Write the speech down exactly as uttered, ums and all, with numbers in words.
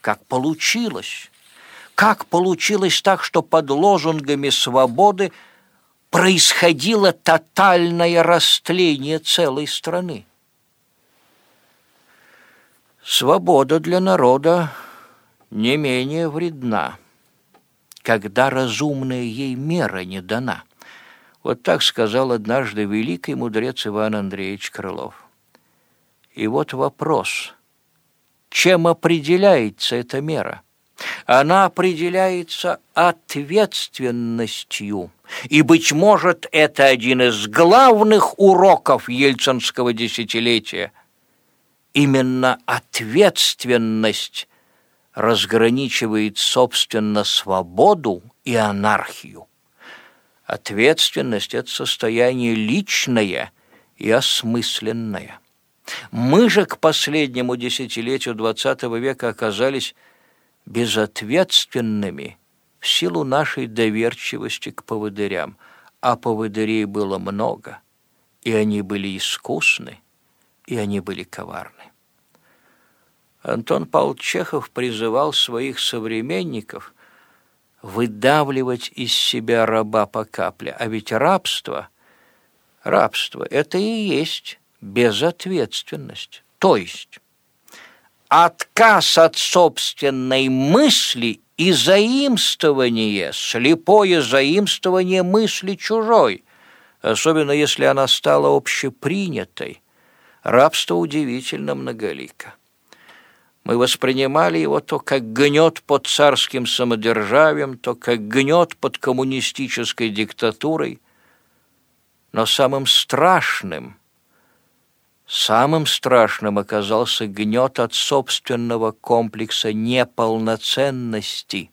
Как получилось? Как получилось так, что под лозунгами свободы происходило тотальное растление целой страны? Свобода для народа не менее вредна, когда разумная ей мера не дана. Вот так сказал однажды великий мудрец Иван Андреевич Крылов. И вот вопрос, чем определяется эта мера? Она определяется ответственностью. И, быть может, это один из главных уроков ельцинского десятилетия. Именно ответственность разграничивает, собственно, свободу и анархию. Ответственность – это состояние личное и осмысленное. Мы же к последнему десятилетию двадцатого века оказались безответственными в силу нашей доверчивости к поводырям, а поводырей было много, и они были искусны, и они были коварны. Антон Павлович Чехов призывал своих современников выдавливать из себя раба по капле, а ведь рабство, рабство – это и есть безответственность, то есть отказ от собственной мысли и заимствование, слепое заимствование мысли чужой, особенно если она стала общепринятой. Рабство удивительно многолико. Мы воспринимали его то как гнет под царским самодержавием, то как гнет под коммунистической диктатурой. Но самым страшным, самым страшным оказался гнет от собственного комплекса неполноценности.